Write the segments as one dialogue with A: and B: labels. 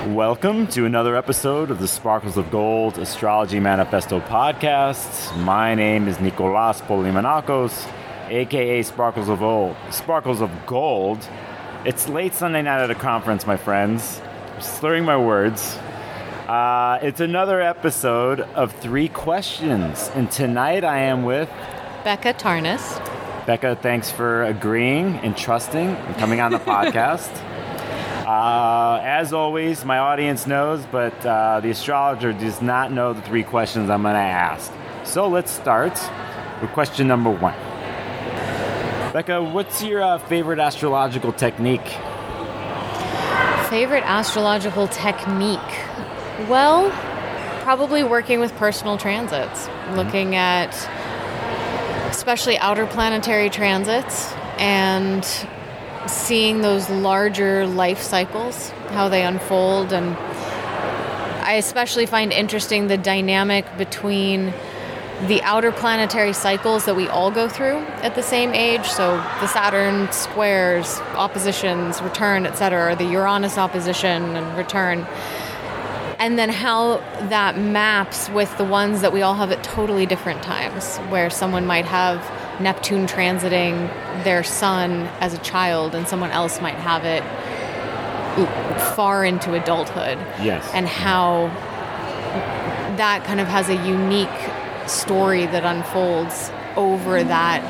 A: Welcome to another episode of the Sparkles of Gold Astrology Manifesto podcast. My name is Nicolas Polimenakos, aka Sparkles of Gold. It's late Sunday night at a conference, my friends. I'm slurring my words. It's another episode of 3 questions, and tonight I am with
B: Becca Tarnas.
A: Becca, thanks for agreeing and trusting and coming on the podcast. As always, my audience knows, but the astrologer does not know the 3 questions I'm going to ask. So let's start with question number 1. Becca, what's your favorite astrological technique?
B: Favorite astrological technique? Well, probably working with personal transits, looking at especially outer planetary transits and seeing those larger life cycles, how they unfold. And I especially find interesting the dynamic between the outer planetary cycles that we all go through at the same age. So the Saturn squares, oppositions, return, etc., the Uranus opposition and return. And then how that maps with the ones that we all have at totally different times, where someone might have Neptune transiting their sun as a child and someone else might have it far into adulthood.
A: Yes.
B: And how that kind of has a unique story that unfolds over that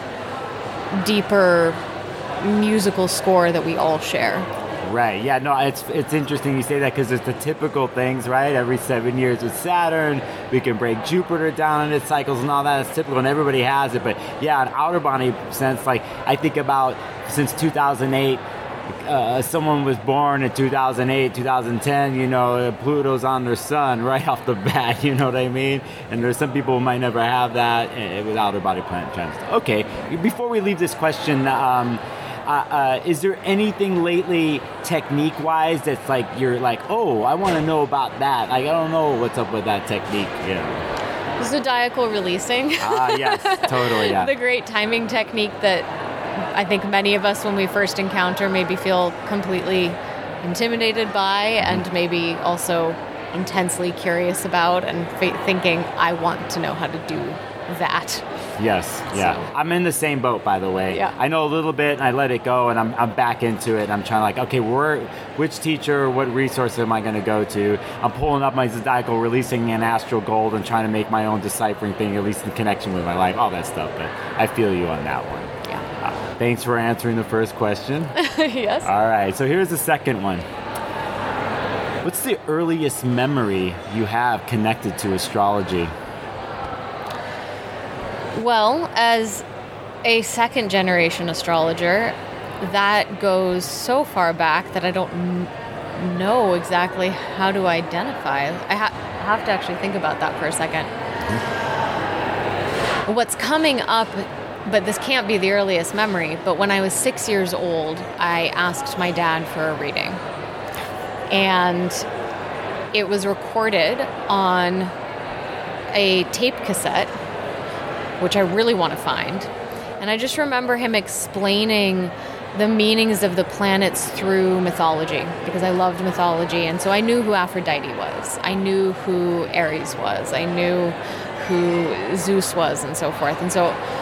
B: deeper musical score that we all share.
A: Right. Yeah. No. It's interesting you say that because it's the typical things, right? Every 7 years with Saturn, we can break Jupiter down in its cycles and all that. It's typical, and everybody has it. But yeah, in outer body sense, like I think about since 2008, someone was born in 2008, 2010. You know, Pluto's on their sun right off the bat. You know what I mean? And there's some people who might never have that with outer body planet transit. Okay. Before we leave this question. Is there anything lately technique-wise that's like you're like, oh, I want to know about that? Like, I don't know what's up with that technique. Yeah.
B: Zodiacal releasing.
A: Yes, totally, yeah.
B: The great timing technique that I think many of us, when we first encounter, maybe feel completely intimidated by and maybe also intensely curious about and thinking, I want to know how to do that.
A: Yes, yeah. So. I'm in the same boat, by the way.
B: Yeah.
A: I know a little bit, and I let it go, and I'm back into it. And I'm trying to okay, which teacher, what resource am I going to go to? I'm pulling up my zodiacal, releasing an astral gold, and trying to make my own deciphering thing, at least in connection with my life, all that stuff. But I feel you on that one.
B: Yeah.
A: Thanks for answering the first question.
B: Yes.
A: All right, so here's the second one. What's the earliest memory you have connected to astrology?
B: Well, as a second-generation astrologer, that goes so far back that I don't know exactly how to identify. I have to actually think about that for a second. What's coming up, but this can't be the earliest memory, but when I was 6 years old, I asked my dad for a reading. And it was recorded on a tape cassette, which I really want to find. And I just remember him explaining the meanings of the planets through mythology, because I loved mythology. And so I knew who Aphrodite was. I knew who Ares was. I knew who Zeus was, and so forth. And so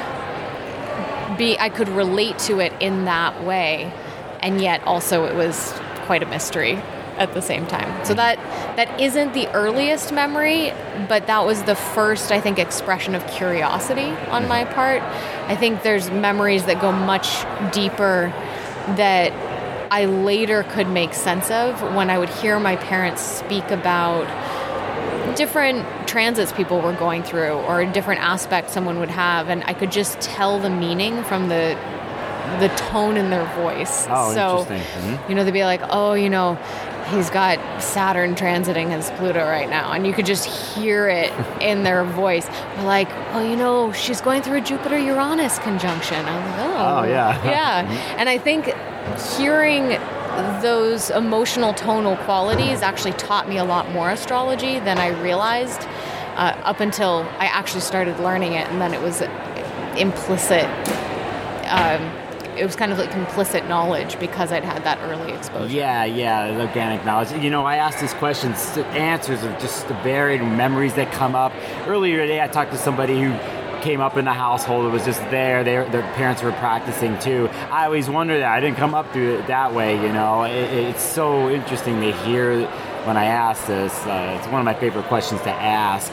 B: I could relate to it in that way. And yet also it was quite a mystery at the same time. So that isn't the earliest memory, but that was the first, I think, expression of curiosity on my part. I think there's memories that go much deeper that I later could make sense of when I would hear my parents speak about different transits people were going through or a different aspect someone would have, and I could just tell the meaning from the tone in their voice.
A: Oh,
B: so,
A: interesting. Mm-hmm.
B: You know, they'd be like, oh, you know, he's got Saturn transiting his Pluto right now. And you could just hear it in their voice. Or like, well, you know, she's going through a Jupiter-Uranus conjunction. I'm like, oh
A: yeah.
B: Yeah. And I think hearing those emotional tonal qualities actually taught me a lot more astrology than I realized up until I actually started learning it. And then it was implicit it was kind of like implicit knowledge because I'd had that early exposure.
A: Yeah, organic knowledge. I asked these questions, answers of just the varied memories that come up. Earlier today, I talked to somebody who came up in the household. It was just there. Their parents were practicing too. I always wonder that. I didn't come up through it that way, It's so interesting to hear when I ask this. It's one of my favorite questions to ask.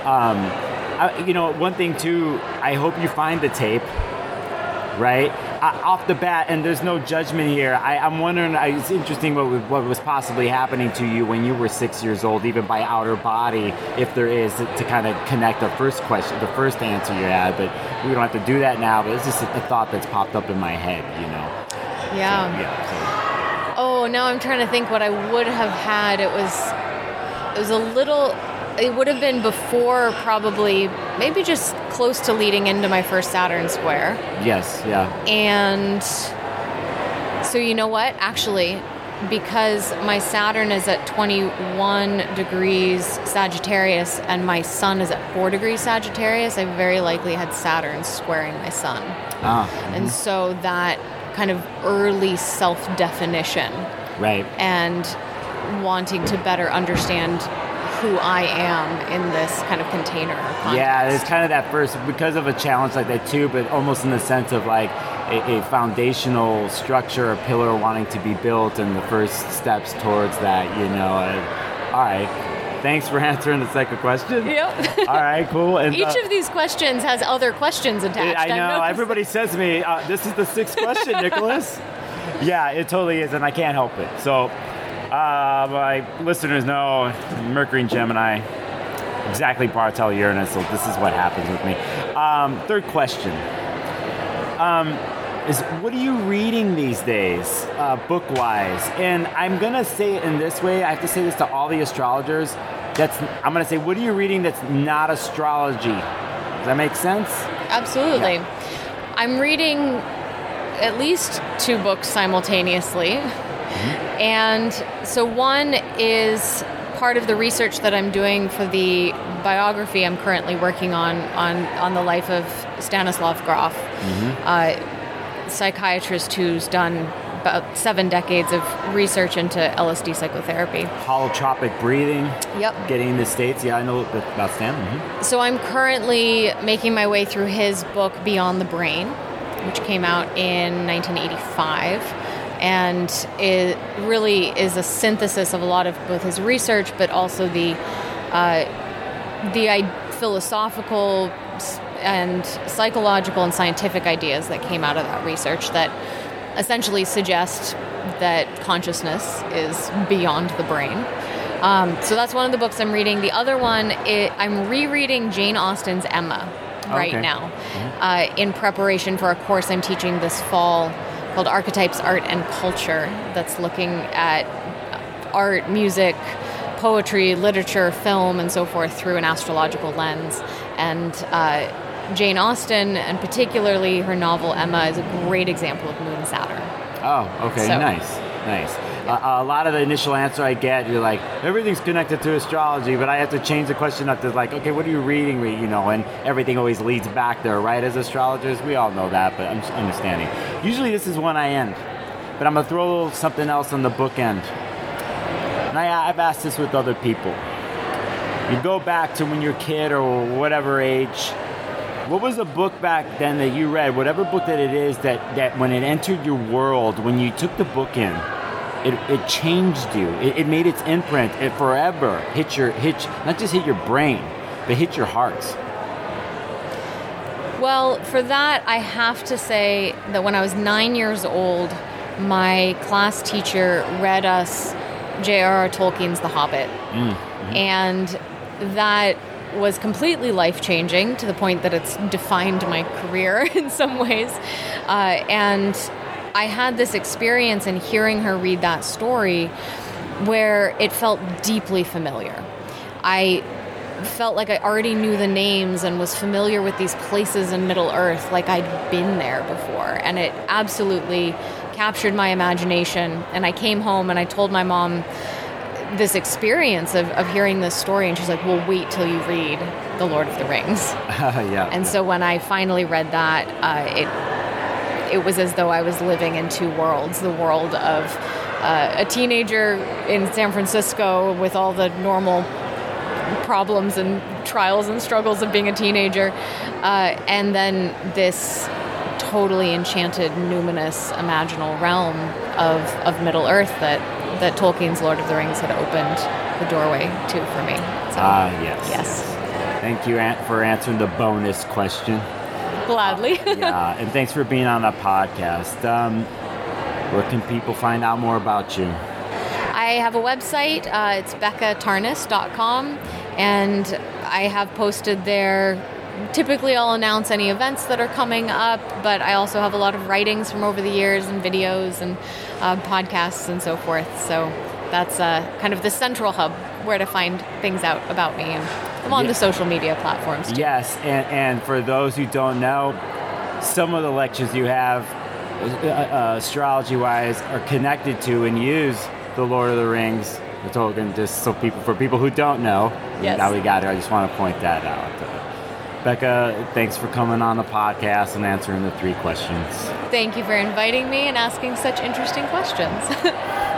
A: One thing too, I hope you find the tape, right? Off the bat, and there's no judgment here. I'm wondering, it's interesting what was possibly happening to you when you were 6 years old, even by outer body, if there is, to kind of connect the first question, the first answer you had. But we don't have to do that now, but it's just a thought that's popped up in my head,
B: Yeah. Oh, now I'm trying to think what I would have had. It was a little... It would have been before, probably, maybe just close to leading into my first Saturn square.
A: Yes, yeah.
B: And so you know what? Actually, because my Saturn is at 21 degrees Sagittarius and my Sun is at 4 degrees Sagittarius, I very likely had Saturn squaring my Sun. And so that kind of early self-definition.
A: Right.
B: And wanting to better understand who I am in this kind of container or context.
A: Yeah, it's kind of that first, because of a challenge like that too, but almost in the sense of like a foundational structure, a pillar wanting to be built, and the first steps towards that, All right. Thanks for answering the second question.
B: Yep.
A: All right, cool. And
B: each of these questions has other questions attached.
A: I know. Everybody says to me, this is the sixth question, Nicholas. Yeah, it totally is, and I can't help it. So... my listeners know Mercury and Gemini, exactly Bartel Uranus, so this is what happens with me. Third question is, what are you reading these days, book-wise? And I'm going to say it in this way, I have to say this to all the astrologers, I'm going to say, what are you reading that's not astrology? Does that make sense?
B: Absolutely.
A: Yeah.
B: I'm reading at least 2 books simultaneously. And so one is part of the research that I'm doing for the biography I'm currently working on the life of Stanislav Grof, psychiatrist who's done about 7 decades of research into LSD psychotherapy.
A: Holotropic breathing.
B: Yep.
A: Getting in the States. Yeah, I know about Stan.
B: So I'm currently making my way through his book, Beyond the Brain, which came out in 1985. And it really is a synthesis of a lot of both his research, but also the philosophical and psychological and scientific ideas that came out of that research that essentially suggest that consciousness is beyond the brain. So that's one of the books I'm reading. The other one, I'm rereading Jane Austen's Emma right now in preparation for a course I'm teaching this fall called Archetypes, Art, and Culture, that's looking at art, music, poetry, literature, film, and so forth through an astrological lens. And Jane Austen, and particularly her novel Emma, is a great example of Moon Saturn.
A: Oh, okay, so, nice. A lot of the initial answer I get, you're like, everything's connected to astrology, but I have to change the question up to like, okay, what are you reading? And everything always leads back there, right? As astrologers, we all know that, but I'm just understanding. Usually this is when I end, but I'm going to throw something else on the bookend. And I've asked this with other people. You go back to when you're a kid or whatever age, what was a book back then that you read, whatever book that it is, that when it entered your world, when you took the book in, it changed you. It made its imprint. It forever not just hit your brain, but hit your hearts.
B: Well, for that, I have to say that when I was 9 years old, my class teacher read us J.R.R. Tolkien's The Hobbit. And that was completely life-changing to the point that it's defined my career in some ways. And I had this experience in hearing her read that story where it felt deeply familiar. I felt like I already knew the names and was familiar with these places in Middle-earth, like I'd been there before. And it absolutely captured my imagination. And I came home and I told my mom this experience of hearing this story, and she's like, well, wait till you read The Lord of the Rings. So when I finally read that, it was as though I was living in two worlds, the world of a teenager in San Francisco with all the normal problems and trials and struggles of being a teenager, and then this totally enchanted, numinous, imaginal realm of Middle-earth that Tolkien's Lord of the Rings had opened the doorway to for me. So,
A: yes. Thank you for answering the bonus question.
B: Gladly.
A: Yeah, and thanks for being on the podcast. Where can people find out more about you?
B: I have a website. It's beccatarnas.com, and I have posted there. Typically, I'll announce any events that are coming up, but I also have a lot of writings from over the years and videos and podcasts and so forth. So that's kind of the central hub where to find things out about me. And I'm on the social media platforms too.
A: Yes, and for those who don't know, some of the lectures you have, astrology-wise, are connected to and use the Lord of the Rings, the Tolkien, just so for people who don't know.
B: Yes.
A: Now we got it. I just want to point that out. Becca, thanks for coming on the podcast and answering the 3 questions.
B: Thank you for inviting me and asking such interesting questions.